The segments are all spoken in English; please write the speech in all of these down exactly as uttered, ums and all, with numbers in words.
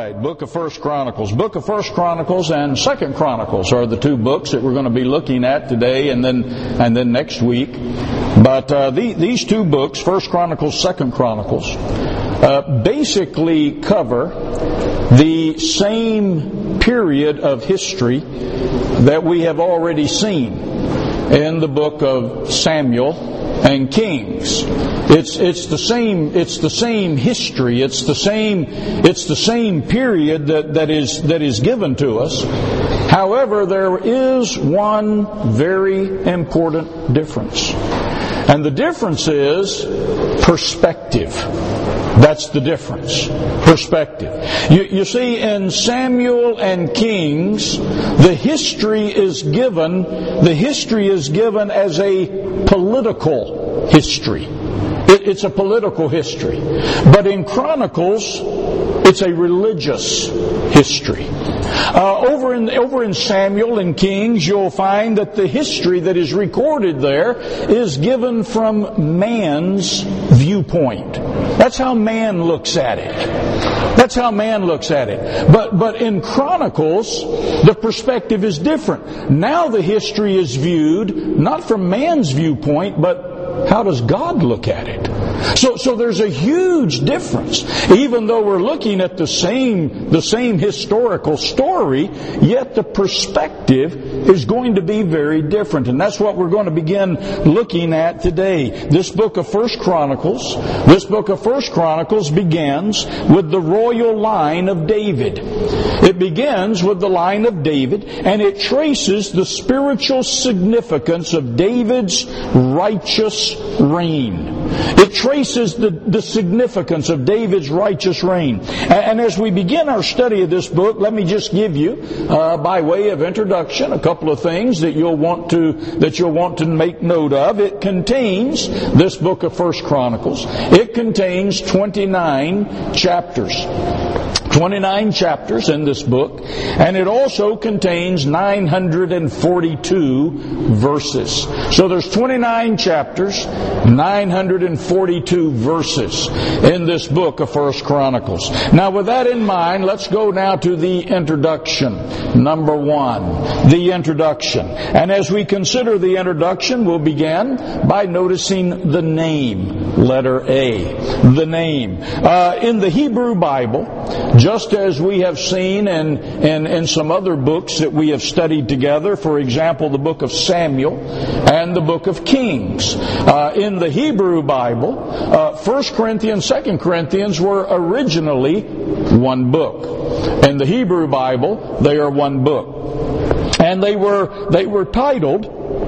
right, Book of First Chronicles. Book of First Chronicles and Second Chronicles are the two books that we're going to be looking at today and then and then next week. But uh, the, these two books, First Chronicles, Second Chronicles, uh, basically cover the same period of history that we have already seen in the book of Samuel and Kings. It's it's the same it's the same history. It's the same it's the same period that, that is that is given to us. However, there is one very important difference. And the difference is perspective. That's the difference. Perspective. You, you see, in Samuel and Kings, the history is given, the history is given as a political history. It, it's a political history. But in Chronicles, it's a religious history. Uh, over in over in Samuel and Kings, you'll find that the history that is recorded there is given from man's viewpoint. That's how man looks at it. That's how man looks at it. But but in Chronicles, the perspective is different. Now the history is viewed not from man's viewpoint, but how does God look at it? So, so there's a huge difference. Even though we're looking at the same, the same historical story, yet the perspective is going to be very different. And that's what we're going to begin looking at today. This book of First Chronicles, this book of First Chronicles begins with the royal line of David. It begins with the line of David, and it traces the spiritual significance of David's righteous reign. It traces the, the significance of David's righteous reign. And, and as we begin our study of this book, let me just give you, uh, by way of introduction, a couple of things that you'll want to that you'll want to make note of. It contains, this book of First Chronicles, it contains twenty-nine chapters. twenty-nine chapters in this book, and it also contains nine hundred forty-two verses. So there's twenty-nine chapters, nine hundred forty-two verses in this book of First Chronicles. Now with that in mind, let's go now to the introduction. Number one, the introduction. And as we consider the introduction, we'll begin by noticing the name, letter A, the name. Uh, in the Hebrew Bible, just as we have seen in, in, in some other books that we have studied together, for example, the book of Samuel and the book of Kings. Uh, in the Hebrew Bible, uh, First Corinthians, Second Corinthians were originally one book. In the Hebrew Bible, they are one book. And they were, they were titled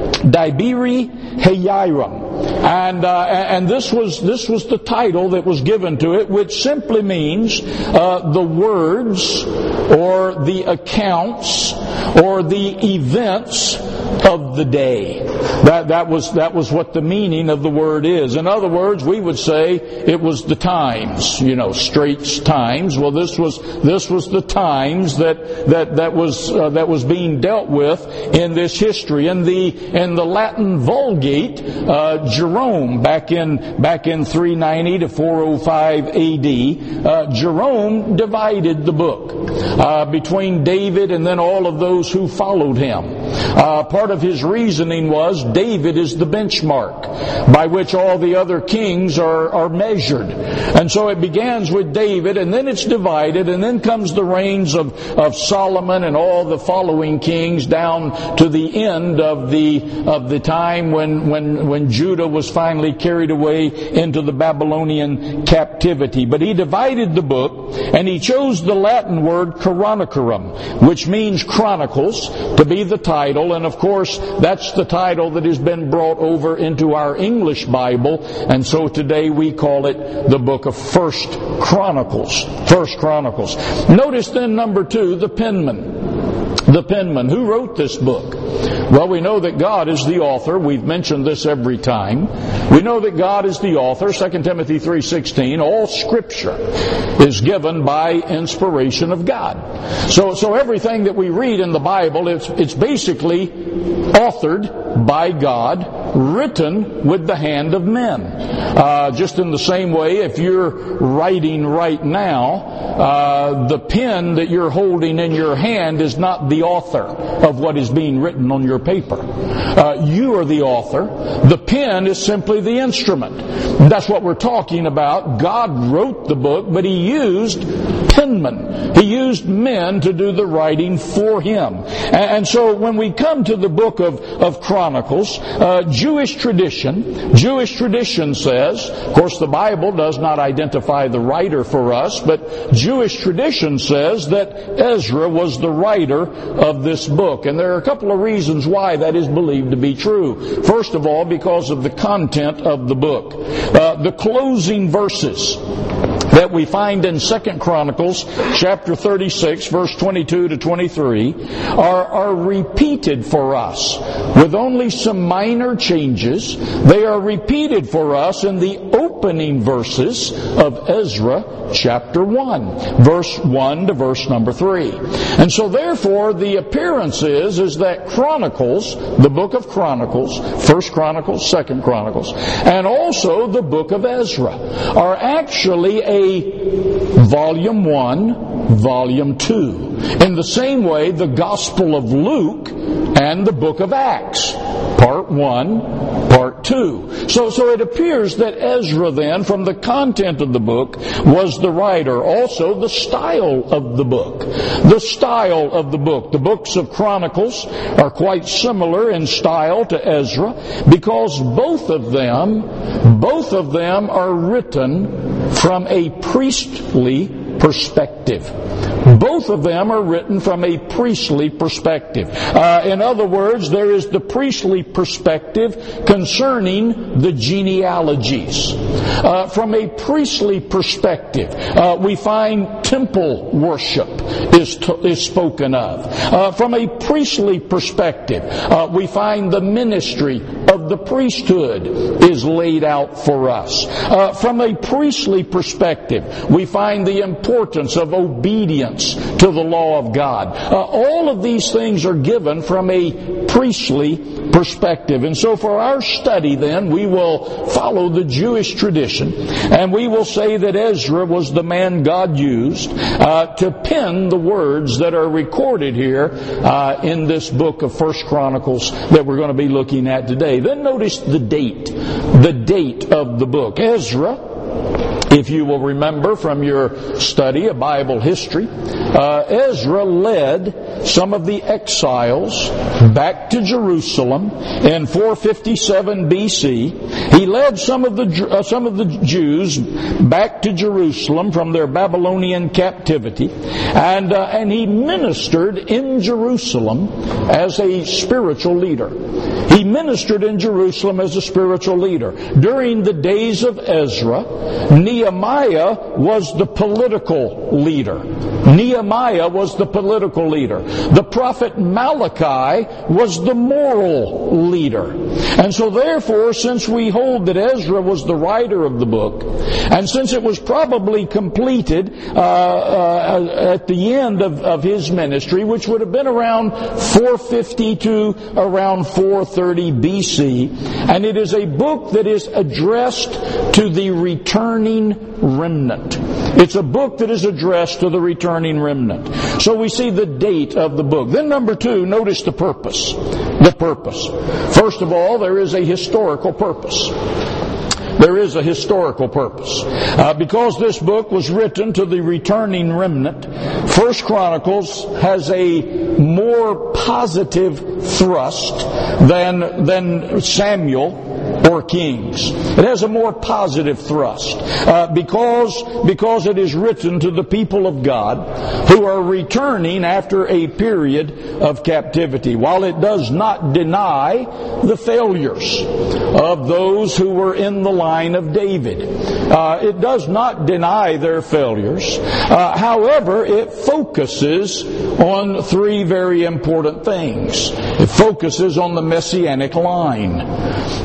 Dibiri Hayiram. And uh, and this was this was the title that was given to it, which simply means uh, the words or the accounts or the events of the day. That that was that was what the meaning of the word is. In other words, we would say it was the times, you know, Straits Times. Well, this was this was the times that that that was uh, that was being dealt with in this history. In the in the Latin Vulgate, uh, Jerome, back in back in three ninety to four oh five A D, uh, Jerome divided the book uh, between David and then all of those who followed him. Uh, part of his reasoning was David is the benchmark by which all the other kings are, are measured. And so it begins with David, and then it's divided, and then comes the reigns of, of Solomon and all the following kings down to the end of the of the time when when when Judah was finally carried away into the Babylonian captivity. But he divided the book, and he chose the Latin word Chronocarum, which means chronicles, to be the title. And of course, that's the title that has been brought over into our English Bible, and so today we call it the book of First Chronicles. First Chronicles. Notice then, number two, the penman. The penman. Who wrote this book? Well, we know that God is the author. We've mentioned this every time. We know that God is the author. Second Timothy three sixteen. All Scripture is given by inspiration of God. So, so everything that we read in the Bible, it's, it's basically authored by God, written with the hand of men. Uh, just in the same way, if you're writing right now, uh, the pen that you're holding in your hand is not the author of what is being written on your paper. Uh, you are the author. The pen is simply the instrument. That's what we're talking about. God wrote the book, but He used penmen. He used men to do the writing for Him. And, and so when we come to the book of, of Chronicles, uh, Jewish tradition, Jewish tradition says, of course the Bible does not identify the writer for us, but Jewish tradition says that Ezra was the writer of this book. And there are a couple of reasons why that is believed to be true. First of all, because of the content of the book. Uh, the closing verses that we find in Second Chronicles chapter thirty-six, verse twenty-two to twenty-three, are, are repeated for us with only some minor changes. They are repeated for us in the opening verses of Ezra chapter one, verse one to verse number three. And so therefore the appearance is, is that Chronicles, the book of Chronicles, First Chronicles, Second Chronicles, and also the book of Ezra are actually a volume one, volume two. In the same way, the Gospel of Luke and the book of Acts, part one, part two. So, so it appears that Ezra then, from the content of the book, was the writer. Also, the style of the book. The style of the book. The books of Chronicles are quite similar in style to Ezra, because both of them, both of them are written from a priestly perspective. Both of them are written from a priestly perspective. Uh, in other words, there is the priestly perspective concerning the genealogies. Uh, from a priestly perspective, uh, we find temple worship is, t- is spoken of. Uh, from a priestly perspective, uh, we find the ministry of the priesthood is laid out for us. Uh, from a priestly perspective, we find the importance of obedience to the law of God. Uh, all of these things are given from a priestly perspective. And so for our study then, we will follow the Jewish tradition, and we will say that Ezra was the man God used uh, to pen the words that are recorded here uh, in this book of First Chronicles that we're going to be looking at today. Then notice the date, the date of the book. Ezra, if you will remember from your study of Bible history, uh, Ezra led some of the exiles back to Jerusalem in four fifty-seven B C. He led some of the uh, some of the Jews back to Jerusalem from their Babylonian captivity, and uh, and he ministered in Jerusalem as a spiritual leader. He ministered in Jerusalem as a spiritual leader. During the days of Ezra, Nehemiah was the political leader. Nehemiah was the political leader. The prophet Malachi was the moral leader. And so therefore, since we hold that Ezra was the writer of the book, and since it was probably completed uh, uh, at the end of, of his ministry, which would have been around four fifty to around four thirty B C, and it is a book that is addressed to the returning remnant. It's a book that is addressed to the returning remnant. So we see the date of the book. Then number two, notice the purpose. The purpose. First of all, there is a historical purpose. There is a historical purpose. Uh, because this book was written to the returning remnant, First Chronicles has a more positive thrust than, than Samuel or Kings. It has a more positive thrust uh, because because it is written to the people of God who are returning after a period of captivity. While it does not deny the failures of those who were in the line of David, uh, it does not deny their failures. Uh, however, it focuses on three very important things. It focuses on the Messianic line. It focuses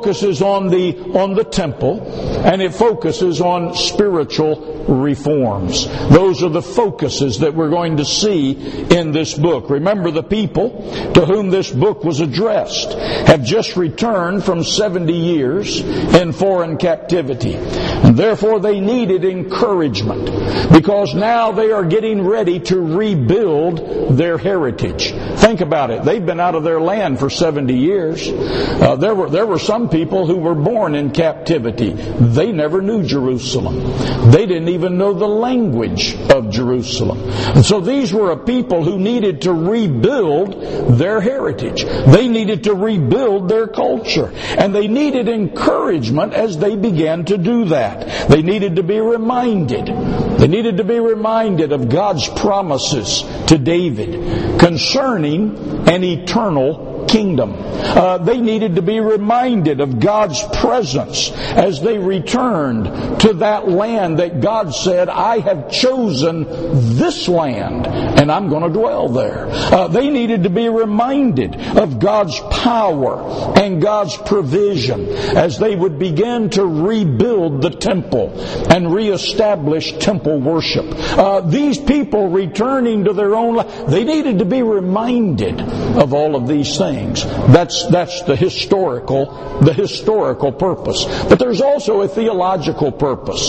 focuses on the on the temple, and it focuses on spiritual reforms. Those are the focuses that we're going to see in this book. Remember, the people to whom this book was addressed have just returned from seventy years in foreign captivity. And therefore they needed encouragement, because now they are getting ready to rebuild their heritage. Think about it. They've been out of their land for seventy years. Uh, there were there were some people who were born in captivity. They never knew Jerusalem. They didn't even know the language of Jerusalem. And so these were a people who needed to rebuild their heritage. They needed to rebuild their culture. And they needed encouragement as they began to do that. They needed to be reminded. They needed to be reminded of God's promises to David concerning an eternal kingdom. Uh, they needed to be reminded of God's presence as they returned to that land that God said, I have chosen this land and I'm going to dwell there. Uh, they needed to be reminded of God's power and God's provision as they would begin to rebuild the temple and reestablish temple worship. Uh, these people returning to their own land, they needed to be reminded of all of these things. That's that's the historical the historical purpose. But there's also a theological purpose.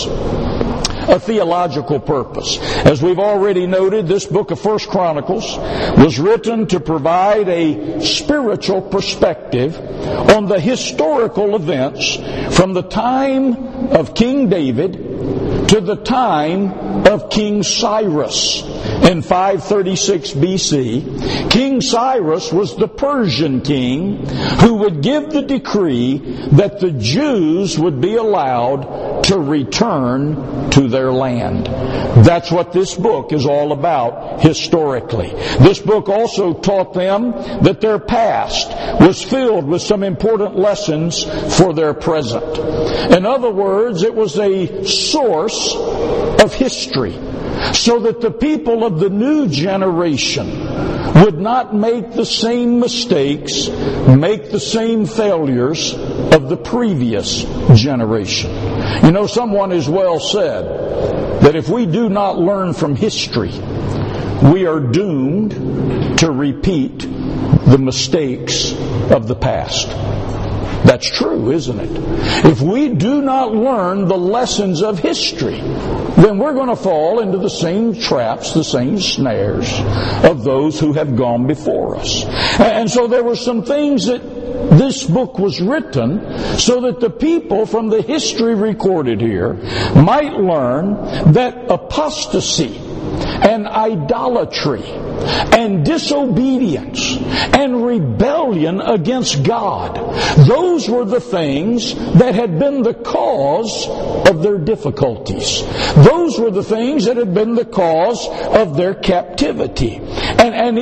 A theological purpose. As we've already noted, this book of First Chronicles was written to provide a spiritual perspective on the historical events from the time of King David to the time of King Cyrus in five thirty-six B C. King Cyrus was the Persian king who would give the decree that the Jews would be allowed to return to their land. That's what this book is all about historically. This book also taught them that their past was filled with some important lessons for their present. In other words, it was a source of history, so that the people of the new generation would not make the same mistakes, make the same failures of the previous generation. You know, someone has well said that if we do not learn from history, we are doomed to repeat the mistakes of the past. That's true, isn't it? If we do not learn the lessons of history, then we're going to fall into the same traps, the same snares of those who have gone before us. And so there were some things that this book was written so that the people from the history recorded here might learn that apostasy and idolatry and disobedience and rebellion against God, those were the things that had been the cause of their difficulties. Those were the things that had been the cause of their captivity. And, and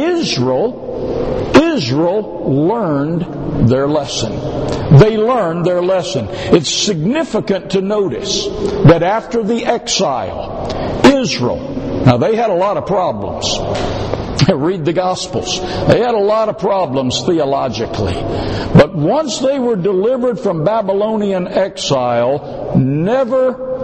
Israel, Israel learned their lesson. They learned their lesson. It's significant to notice that after the exile, Israel, now they had a lot of problems. Read the Gospels. They had a lot of problems theologically. But once they were delivered from Babylonian exile, never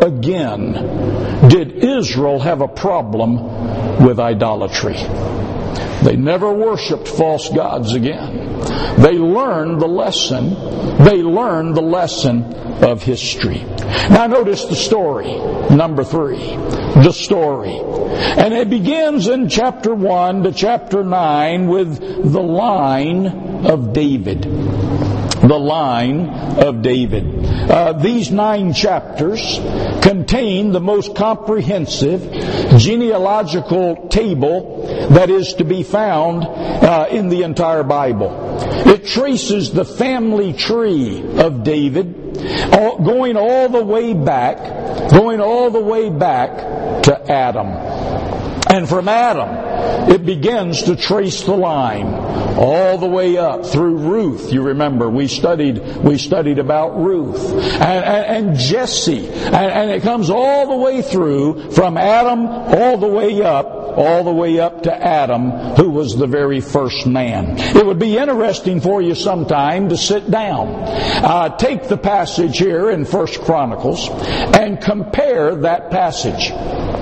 again did Israel have a problem with idolatry. They never worshipped false gods again. They learned the lesson. They learned the lesson of history. Now notice the story, number three, the story. And it begins in chapter one to chapter nine with the line of David. The line of David. Uh, these nine chapters contain the most comprehensive genealogical table that is to be found uh, in the entire Bible. It traces the family tree of David, all, going all the way back, going all the way back to Adam. And from Adam, it begins to trace the line all the way up through Ruth. You remember we studied we studied about Ruth and, and, and Jesse, and, and it comes all the way through from Adam all the way up all the way up to Adam, who was the very first man. It would be interesting for you sometime to sit down. Uh, take the passage here in First Chronicles and compare that passage.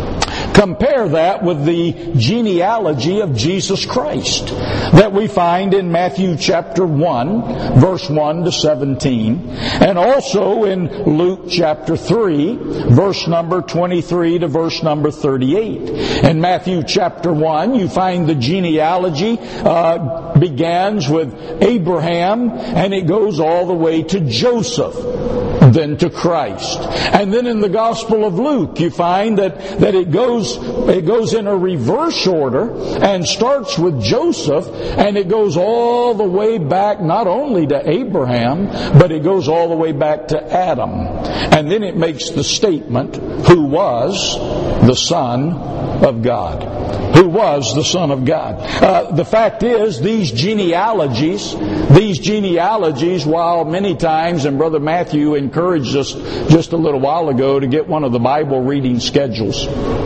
Compare that with the genealogy of Jesus Christ that we find in Matthew chapter one, verse one to seventeen, and also in Luke chapter three, verse number twenty-three to verse number thirty-eight. In Matthew chapter one, you find the genealogy uh, begins with Abraham, and it goes all the way to Joseph, then to Christ. And then in the Gospel of Luke, you find that, that it goes it goes in a reverse order and starts with Joseph, and it goes all the way back not only to Abraham, but it goes all the way back to Adam. And then it makes the statement, who was the Son of God. Who was the Son of God. Uh, the fact is, these genealogies, these genealogies, while many times, and Brother Matthew encouraged us just a little while ago to get one of the Bible reading schedules.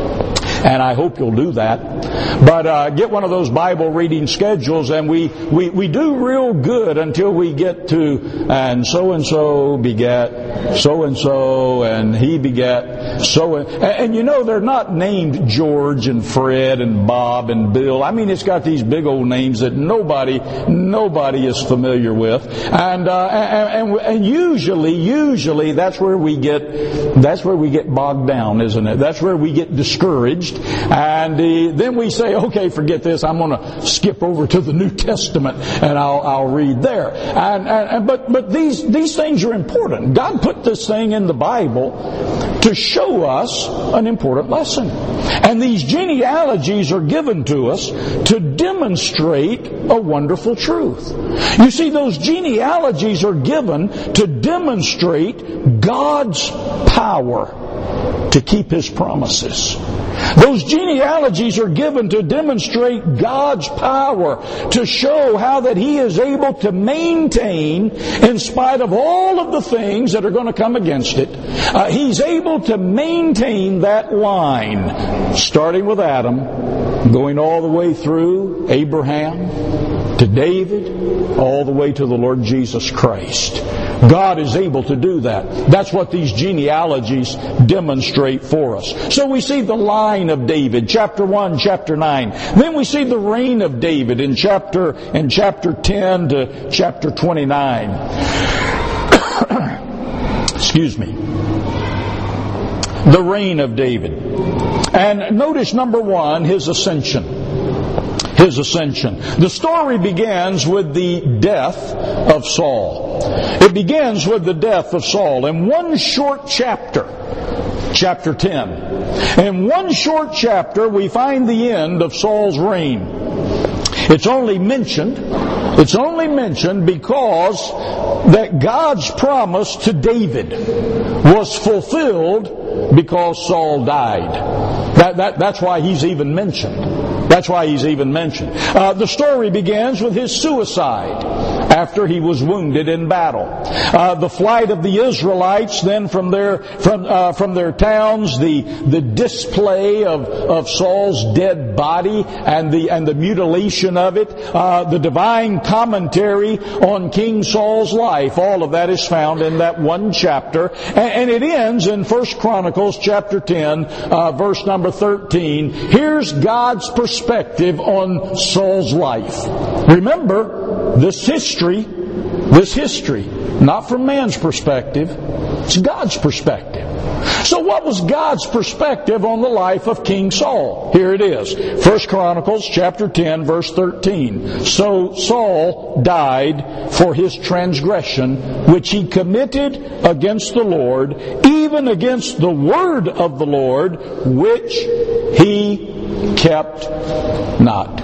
And I hope you'll do that. But uh, get one of those Bible reading schedules, and we, we, we do real good until we get to, and so-and-so begat so-and-so, and he begat so and, and you know, they're not named George and Fred and Bob and Bill. I mean, it's got these big old names that nobody, nobody is familiar with. And, uh, and, and, and usually, usually that's where we get, that's where we get bogged down, isn't it? That's where we get discouraged. And uh, then we say, okay, forget this. I'm going to skip over to the New Testament and I'll, I'll read there. And, and, but, but these, these things are important. God put this thing in the Bible to show us an important lesson. And these genealogies are given to us to demonstrate a wonderful truth. You see, those genealogies are given to demonstrate God's power to keep His promises. Those genealogies are given to demonstrate God's power, to show how that He is able to maintain, in spite of all of the things that are going to come against it, uh, He's able to maintain that line, starting with Adam, going all the way through Abraham, to David, all the way to the Lord Jesus Christ. God is able to do that. That's what these genealogies demonstrate for us. So we see the line of David, chapter one, chapter nine. Then we see the reign of David in chapter in chapter ten to chapter twenty-nine. Excuse me. The reign of David. And notice, number one, his ascension. His ascension. The story begins with the death of Saul. It begins with the death of Saul. In one short chapter, chapter ten, in one short chapter we find the end of Saul's reign. It's only mentioned, it's only mentioned because that God's promise to David was fulfilled because Saul died. That, that, that's why he's even mentioned. That's why he's even mentioned. Uh, the story begins with his suicide after he was wounded in battle. Uh, the flight of the Israelites, then from their from uh, from their towns, the the display of of Saul's dead body and the and the mutilation of it, uh, the divine commentary on King Saul's life. All of that is found in that one chapter, and, and it ends in First Chronicles chapter ten, uh, verse number thirteen. Here's God's perspective on Saul's life. Remember, this history, this history, not from man's perspective, it's God's perspective. So what was God's perspective on the life of King Saul? Here it is. First Chronicles chapter ten, verse thirteen. So Saul died for his transgression, which he committed against the Lord, even against the word of the Lord, which he kept not.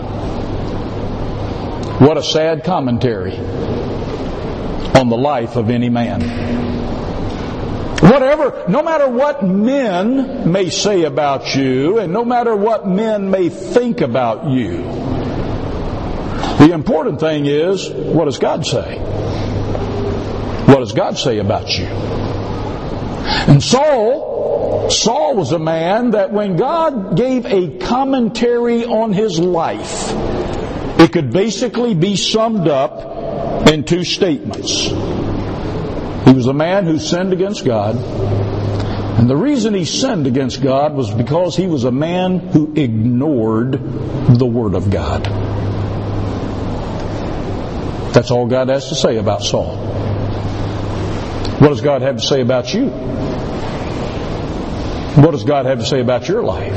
What a sad commentary on the life of any man. Whatever, no matter what men may say about you, and no matter what men may think about you, the important thing is, what does God say? What does God say about you? And Saul Saul was a man that when God gave a commentary on his life, it could basically be summed up in two statements. He was a man who sinned against God. And the reason he sinned against God was because he was a man who ignored the Word of God. That's all God has to say about Saul. What does God have to say about you? What does God have to say about your life?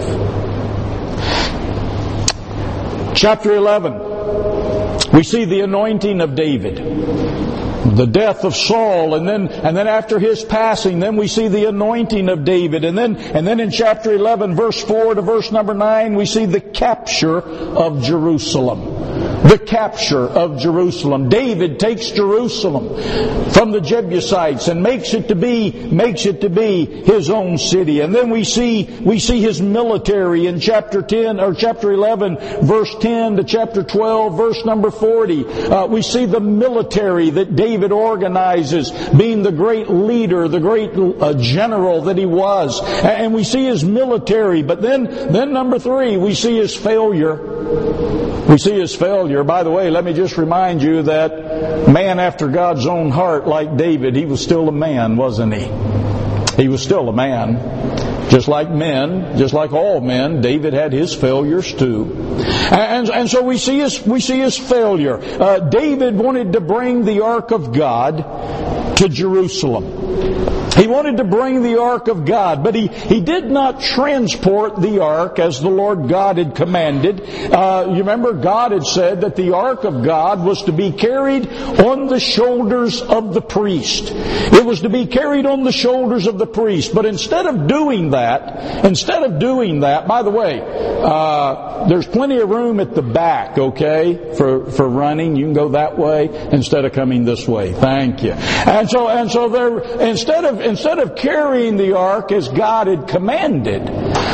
Chapter eleven, we see the anointing of David. The death of Saul, and then and then after his passing, then we see the anointing of David. And then and then in chapter eleven, verse four to verse number nine, we see the capture of Jerusalem. The capture of Jerusalem. David takes Jerusalem from the Jebusites and makes it to be makes it to be his own city. And then we see we see his military in chapter ten or chapter eleven, verse ten to chapter twelve, verse number forty. Uh, we see the military that David organizes, being the great leader, the great uh, general that he was. And we see his military. But then, then number three, we see his failure. We see his failure. By the way, let me just remind you that man after God's own heart, like David, he was still a man, wasn't he? He was still a man. Just like men, just like all men, David had his failures too. And, and so we see his, we see his failure. Uh, David wanted to bring the ark of God to Jerusalem. He wanted to bring the ark of God, but he, he did not transport the ark as the Lord God had commanded. Uh, you remember God had said that the ark of God was to be carried on the shoulders of the priest. It was to be carried on the shoulders of the priest. But instead of doing that, instead of doing that, by the way, uh, there's plenty of room at the back, okay, for, for running. You can go that way instead of coming this way. Thank you. And so, and so there, instead of Instead of carrying the ark as God had commanded,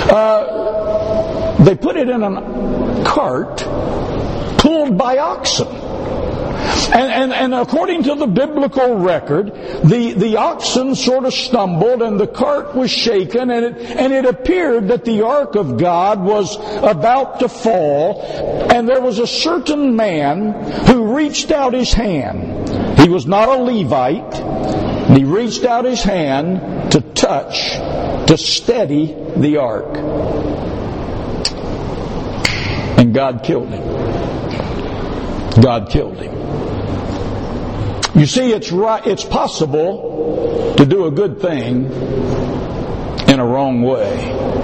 uh, they put it in a cart pulled by oxen. And, and, and according to the biblical record, the, the oxen sort of stumbled and the cart was shaken, and it, and it appeared that the ark of God was about to fall, and there was a certain man who reached out his hand. He was not a Levite. He reached out his hand to touch, to steady the ark. And God killed him. God killed him. You see, it's right, it's possible to do a good thing in a wrong way.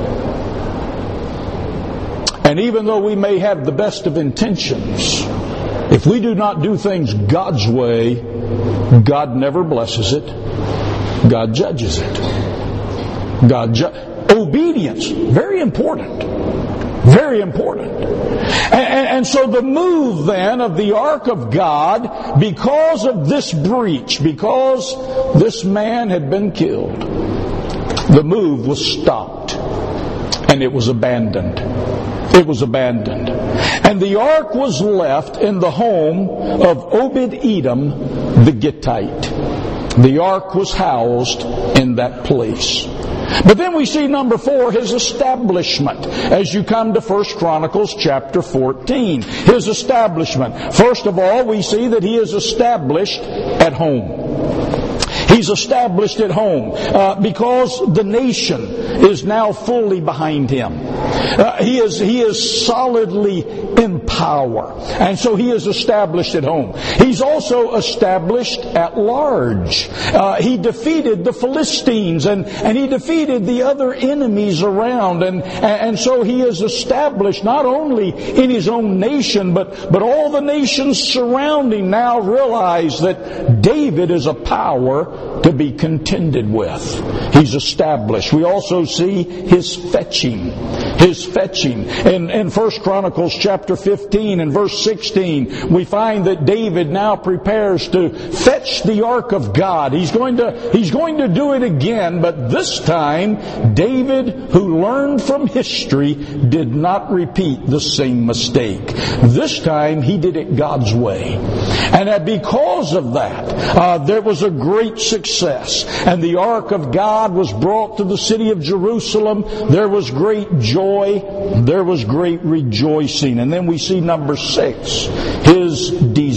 And even though we may have the best of intentions, if we do not do things God's way, God never blesses it. God judges it. God ju- Obedience, very important. Very important. And, and, and so the move then of the ark of God, because of this breach, because this man had been killed, the move was stopped and it was abandoned. It was abandoned. And the ark was left in the home of Obed-Edom the Gittite. The ark was housed in that place. But then we see number four, his establishment, as you come to First Chronicles chapter fourteen. His establishment. First of all, we see that he is established at home. He's established at home uh, because the nation is now fully behind him. Uh, he is he is solidly in power, and so he is established at home. He's also established at large. Uh, he defeated the Philistines, and, and he defeated the other enemies around, and and so he is established not only in his own nation, but but all the nations surrounding now realize that David is a power to be contended with. He's established. We also see his fetching. His fetching. In, in First Chronicles chapter fifteen and verse sixteen, we find that David now prepares to fetch the ark of God. He's going to, he's going to do it again, but this time, David, who learned from history, did not repeat the same mistake. This time, he did it God's way. And because of that, uh, there was a great success. And the ark of God was brought to the city of Jerusalem. There was great joy. There was great rejoicing. And then we see number six, His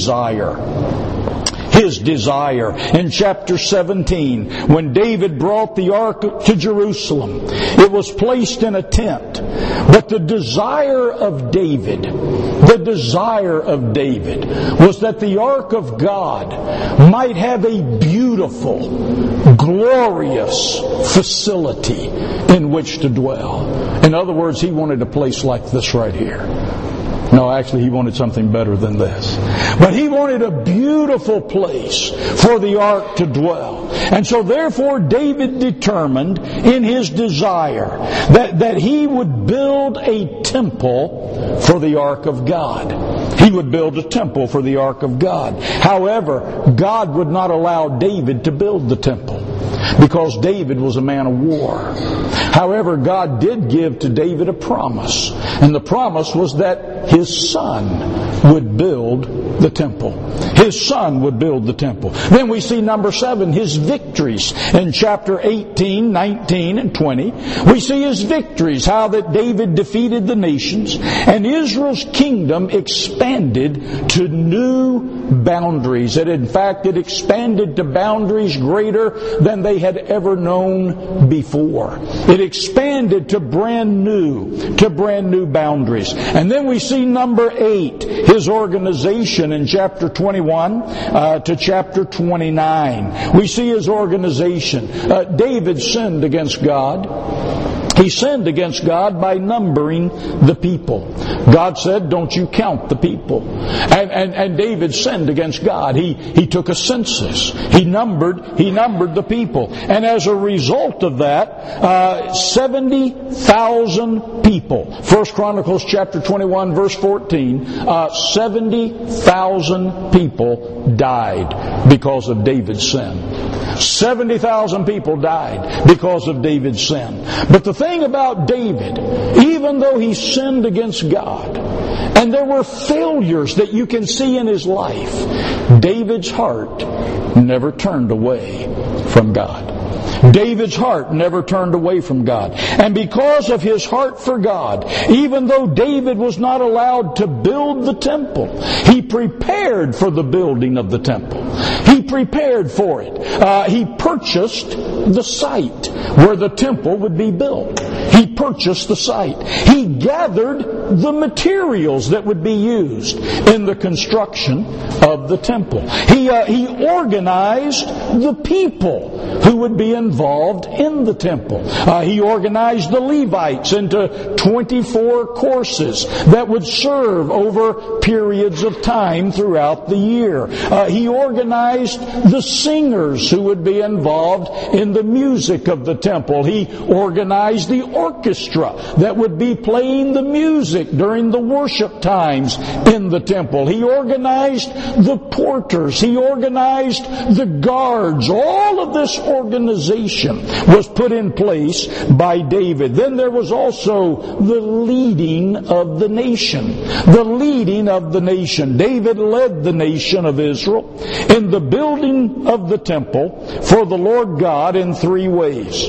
desire. His desire. In chapter seventeen, when David brought the ark to Jerusalem, it was placed in a tent. But the desire of David, the desire of David was that the ark of God might have a beautiful, glorious facility in which to dwell. In other words, he wanted a place like this right here. No, actually, he wanted something better than this. But he wanted a beautiful place for the ark to dwell. And so therefore, David determined in his desire that, that he would build a temple for the ark of God. He would build a temple for the ark of God. However, God would not allow David to build the temple, because David was a man of war. However, God did give to David a promise, and the promise was that his son would build the temple. His son would build the temple. Then we see number seven, his victories. In chapter eighteen, nineteen, and twenty, we see his victories, how that David defeated the nations, and Israel's kingdom expanded to new boundaries. And in fact, it expanded to boundaries greater than they had ever known before. It expanded to brand new, to brand new boundaries. And then we see number eight, his organization in chapter twenty-one uh, to chapter twenty-nine. We see his organization. Uh, David sinned against God. He sinned against God by numbering the people. God said, don't you count the people. And, and, and David sinned against God. He, he took a census. He numbered, he numbered the people. And as a result of that, uh, seventy thousand people. First Chronicles chapter twenty-one verse fourteen, uh, seventy thousand people died because of David's sin. seventy thousand people died because of David's sin. But the thing about David, even though he sinned against God, and there were failures that you can see in his life, David's heart never turned away from God. David's heart never turned away from God. And because of his heart for God, even though David was not allowed to build the temple, he prepared for the building of the temple. He prepared for it. Uh, he purchased the site where the temple would be built. He purchased the site. He gathered the materials that would be used in the construction of the temple. He, uh, he organized the people who would be involved in the temple. Uh, he organized the Levites into twenty-four courses that would serve over periods of time throughout the year. Uh, he organized the singers who would be involved in the music of the temple. He organized the orchestra that would be playing the music during the worship times in the temple. He organized the porters. He organized the guards. All of this organization was put in place by David. Then there was also the leading of the nation. The leading of the nation. David led the nation of Israel in the building of the temple for the Lord God in three ways.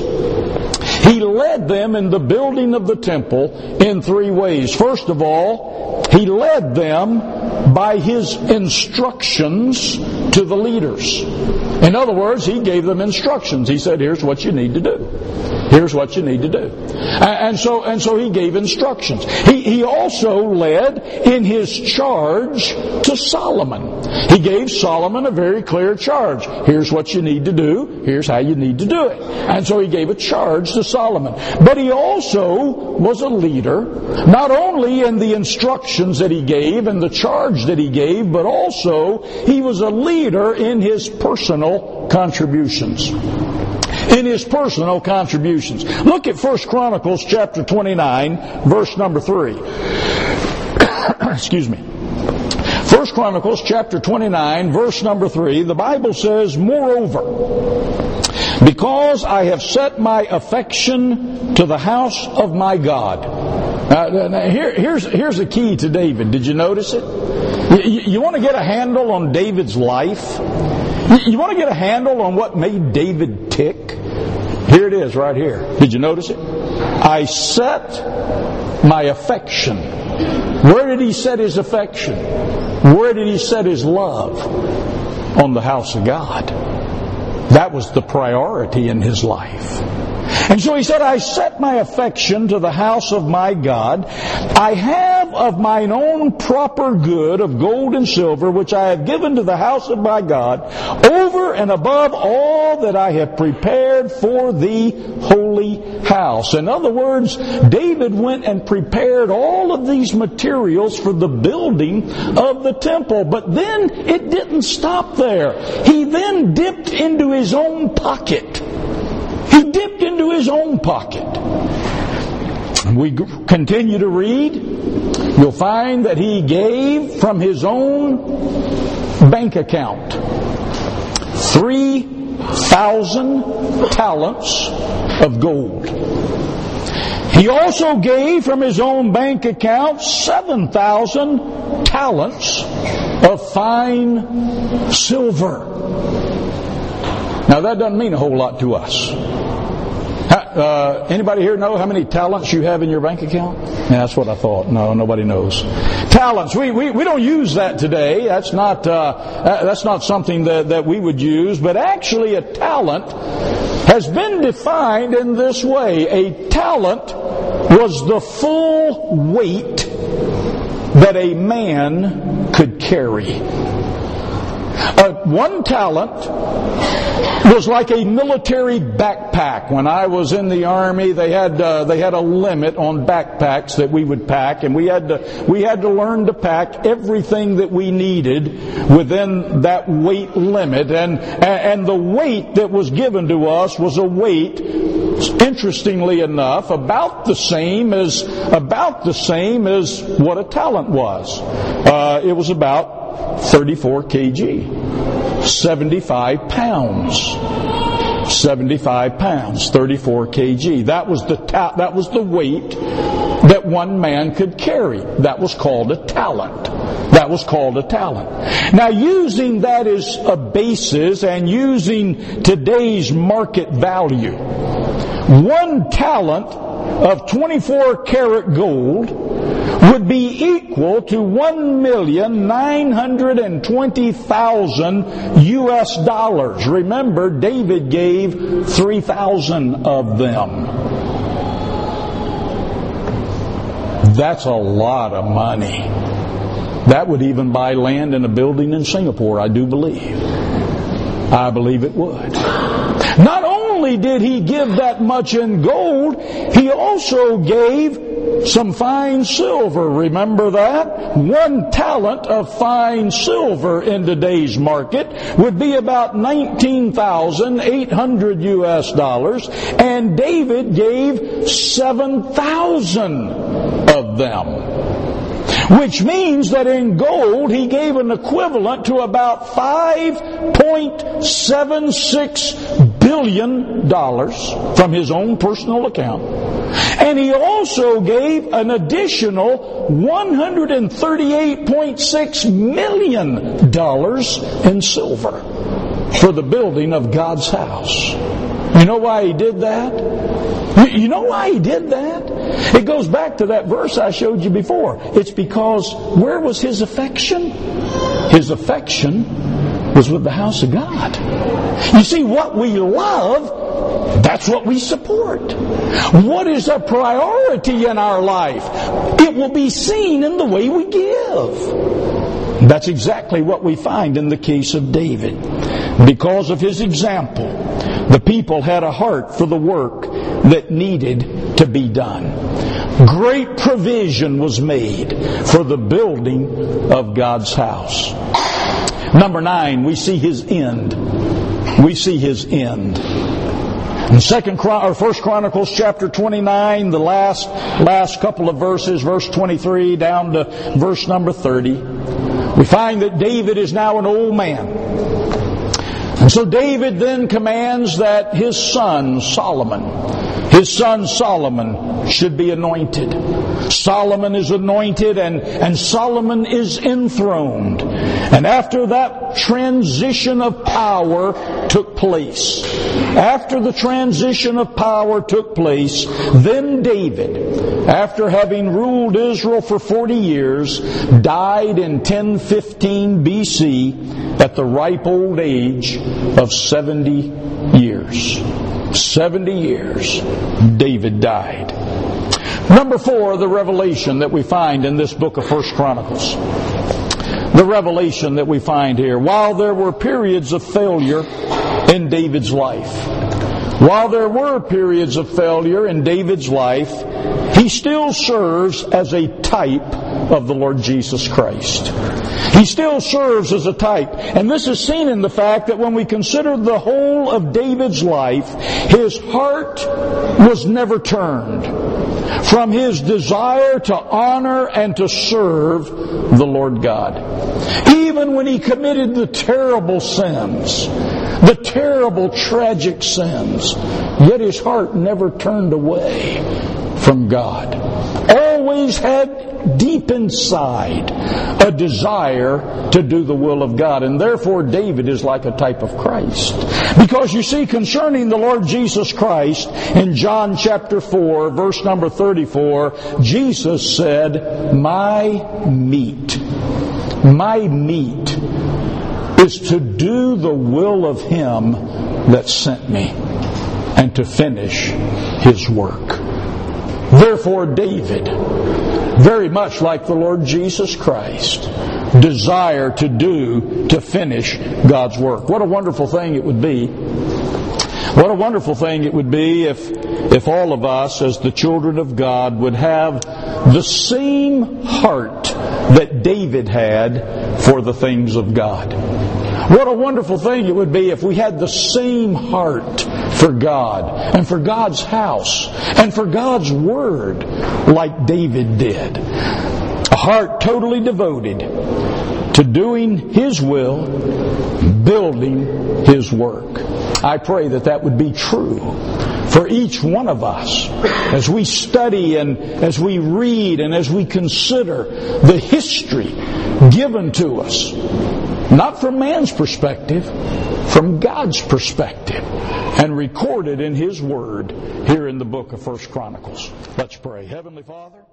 He led them in the building of the temple in three ways. First of all, he led them by his instructions to the leaders. In other words, he gave them instructions. He said, here's what you need to do. Here's what you need to do. And so, and so he gave instructions. He, he also led in his charge to Solomon. He gave Solomon a very clear charge. Here's what you need to do. Here's how you need to do it. And so he gave a charge to Solomon. But he also was a leader, not only in the instructions that he gave and the charge that he gave, but also he was a leader in his personal contributions. In his personal contributions. Look at First Chronicles chapter twenty-nine, verse number three. Excuse me. First Chronicles chapter twenty-nine, verse number three, the Bible says, moreover, because I have set my affection to the house of my God. Uh, now here, here's, here's the key to David. Did you notice it? You, you want to get a handle on David's life? You want to get a handle on what made David tick? Here it is right here. Did you notice it? I set my affection. Where did he set his affection? Where did he set his love? On the house of God. That was the priority in his life. And so he said, I set my affection to the house of my God. I have of mine own proper good of gold and silver, which I have given to the house of my God, over and above all that I have prepared for the holy house. In other words, David went and prepared all of these materials for the building of the temple. But then it didn't stop there. He then dipped into his own pocket. He dipped into his own pocket. We continue to read. You'll find that he gave from his own bank account three thousand talents of gold. He also gave from his own bank account seven thousand talents of fine silver. Now that doesn't mean a whole lot to us. Uh, anybody here know how many talents you have in your bank account? Yeah, that's what I thought. No, nobody knows. Talents. We we, we don't use that today. That's not uh, that's not something that, that we would use. But actually, a talent has been defined in this way. A talent was the full weight that a man could carry. Uh, one talent was like a military backpack. When I was in the Army, they had uh, they had a limit on backpacks that we would pack, and we had to we had to learn to pack everything that we needed within that weight limit. And and the weight that was given to us was a weight, interestingly enough, about the same as about the same as what a talent was. Uh, it was about thirty-four kilograms, seventy-five pounds. seventy-five pounds, thirty-four kilograms. That was the ta- that was the weight that one man could carry. That was called a talent. That was called a talent. Now, using that as a basis and using today's market value, one talent of twenty-four karat gold would be equal to one million nine hundred twenty thousand U S dollars. Remember, David gave three thousand of them. That's a lot of money. That would even buy land in a building in Singapore, I do believe. I believe it would. Not only did he give that much in gold, he also gave some fine silver. Remember that? One talent of fine silver in today's market would be about nineteen thousand eight hundred U S dollars, and David gave seven thousand of them. Which means that in gold he gave an equivalent to about five point seven six billion dollars from his own personal account. And he also gave an additional one hundred thirty-eight point six million dollars in silver for the building of God's house. You know why he did that? You know why he did that? It goes back to that verse I showed you before. It's because where was his affection? His affection was with the house of God. You see, what we love, that's what we support. What is a priority in our life? It will be seen in the way we give. That's exactly what we find in the case of David. Because of his example, the people had a heart for the work that needed to be done. Great provision was made for the building of God's house. Number nine, we see his end. We see his end. In Second or First Chronicles chapter twenty-nine, the last last couple of verses, verse twenty-three down to verse number thirty, we find that David is now an old man. And so David then commands that his son Solomon His son Solomon should be anointed. Solomon is anointed and, and Solomon is enthroned. And after that transition of power took place, after the transition of power took place, then David, after having ruled Israel for forty years, died in ten fifteen B C at the ripe old age of seventy years. seventy years, David died. Number four, the revelation that we find in this book of First Chronicles. The revelation that we find here. While there were periods of failure in David's life, while there were periods of failure in David's life, he still serves as a type of the Lord Jesus Christ. He still serves as a type. And this is seen in the fact that when we consider the whole of David's life, his heart was never turned from his desire to honor and to serve the Lord God. Even when he committed the terrible sins, the terrible, tragic sins, yet his heart never turned away from God. Always had deep inside a desire to do the will of God. And therefore David is like a type of Christ. Because you see, concerning the Lord Jesus Christ, in John chapter four, verse number thirty-four, Jesus said, "My meat, my meat is to do the will of Him that sent me and to finish His work." Therefore David, very much like the Lord Jesus Christ, desire to do, to finish God's work. What a wonderful thing it would be. What a wonderful thing it would be if, if all of us as the children of God would have the same heart that David had for the things of God. What a wonderful thing it would be if we had the same heart for God and for God's house and for God's Word like David did. A heart totally devoted to doing His will, building His work. I pray that that would be true for each one of us as we study and as we read and as we consider the history given to us. Not from man's perspective, from God's perspective, and recorded in His Word here in the book of First Chronicles. Let's pray. Heavenly Father,